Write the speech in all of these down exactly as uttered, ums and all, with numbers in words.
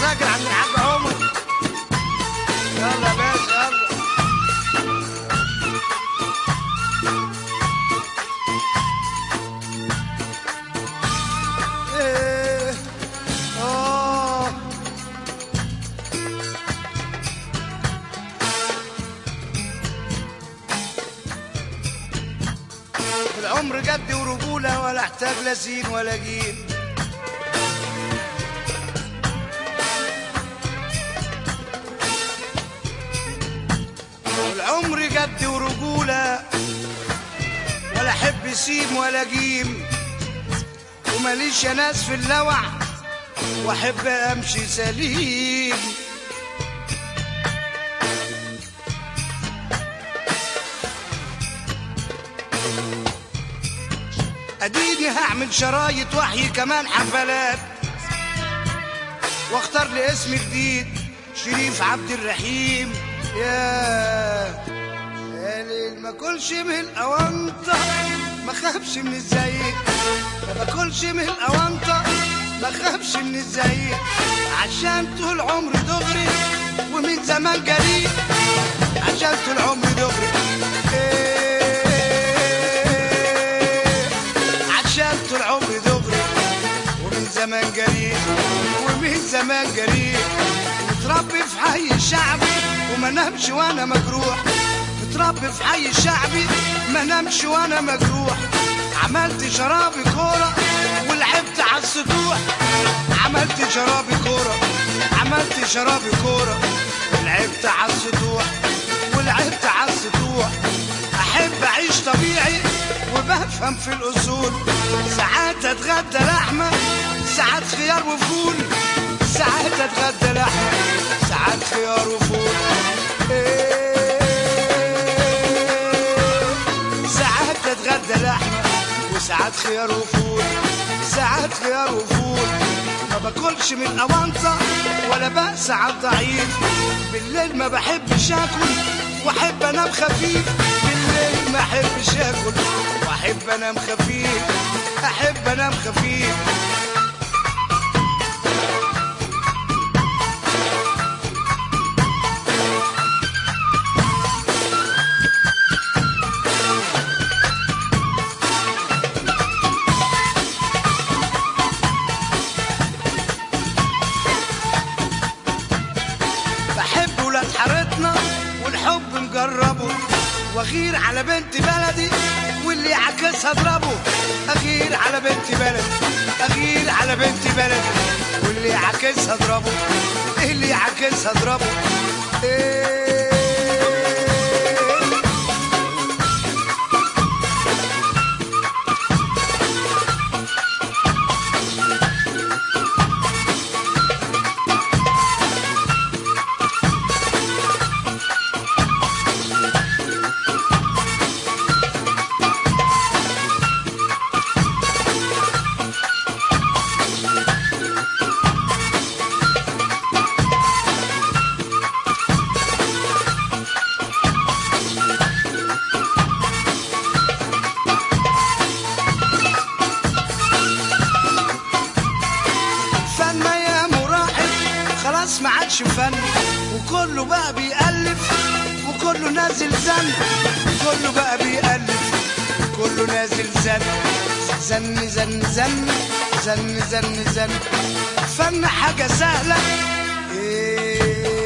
عساكر عند الحاج عمر. يلا يا باشا يلا. ايه اه العمر جد ورجوله ولا احتاج لا سين ولا جيم. العمر جد ورجوله ولا احب سيم ولا جيم، وماليش يا ناس في اللوع واحب امشي سليم. اديني هعمل شرايط وحي كمان حفلات، واختار لي اسم جديد شريف عبد الرحيم. يا يا ليل ما كلش من الاونطه ما خافش من الزيك، ما باكلش من الاونطه ما خافش من الزيك، عشان طول عمري دغري ومن زمان جريء، عشان طول عمري دغري إيه، عشان طول عمري دغري ومن زمان جريء، ومن زمان جريء. متربي في حي الشعبي وما نامش وانا مجروح، متربي في حي الشعبي ما نامش وانا مجروح. عملت شرابي كوره ولعبت على السطوح، عملت شرابي كوره عملت شرابي كوره ولعبت على السطوح ولعبت على السطوح. احب اعيش طبيعي وبفهم في الاصول، ساعات اتغدى لحمه ساعات خيار وفول، ساعات اتغدى لحمه ساعات خيار وفول إيه، ساعات اتغدى لحمه وساعات خيار وفول، ساعات خيار وفول. ما باكلش من الاونطه ولا بأس على الضعيف، بالليل ما بحبش اكل واحب انام خفيف، بالليل ما احبش اكل واحب انام خفيف، احب انام خفيف. حارتنا والحب مجربه، واغير على بنت بلدي واللي عكسها اضربه، اغير على بنت بلدي اغير على بنت بلدي واللي عكسها اضربه، اللي عكسها اضربه إيه. ما عادش فن وكله بقى بيألف وكله نازل زن، كله بقى بيألف كله نازل زن زن زن زن زن زن زن. فن حاجة سهلة إيه،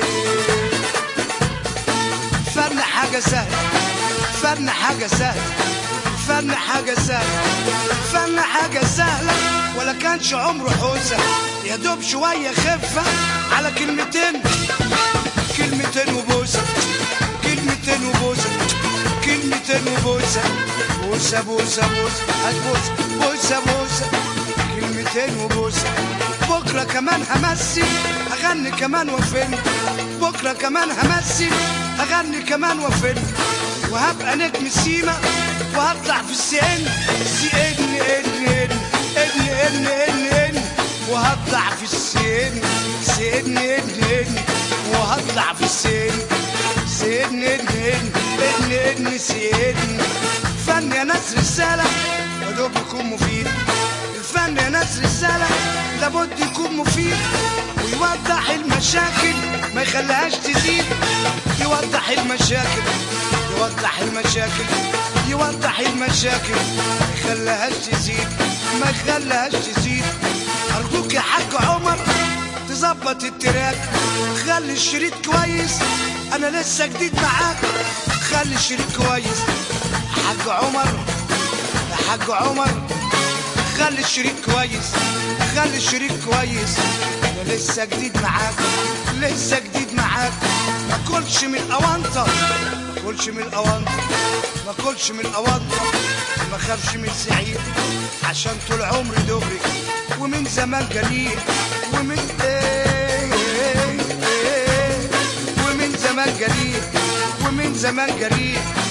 فن حاجة سهلة فن حاجة سهلة فن حاجة سهلة فن حاجة سهلة، ولا كانش عمره حوسة، يا دوب شوية خفة على كلمتين كلمتين وبوسة كلمتين وبوسة كلمتين وبوسة بوسة بوسة بوسة هتبوسة بوسة بوسة كلمتين وبوسة. بكرة كمان همثل أغني كمان وفيلم، بكرة كمان همثل أغني كمان وفيلم، وهبقى نجم السيما وهطلع في السن سي ان ان ان ان ان ان ان وهطلع في السن سي ان ان ان وهطلع في السن سي ان ان ان ان ان سي ان. فن يا ناس رسالة يا يكون مفيد، الفن يا ناس رسالة لابد يكون مفيد ويوضح المشاكل ما يخليهاش تزيد، يوضح المشاكل يوضح المشاكل يوضح المشاكل ما يخليهاش تزيد ما يخليهاش تزيد. ارجوك يا حاج عمر تظبط التراك، خلي الشريط كويس انا لسه جديد معاك، خلي الشريط كويس يا حاج عمر يا حاج عمر، خلي الشريط كويس خلي الشريط كويس انا لسه جديد معاك لسه جديد معاك. ما كلش من الاونطه ما كلش من الاونطه ما كلش من الاونطه، ما خافش من السعيد عشان طول عمري دغري ومن زمان جليل ومن ايه, إيه, إيه ومن زمان جليل ومن زمان جليل.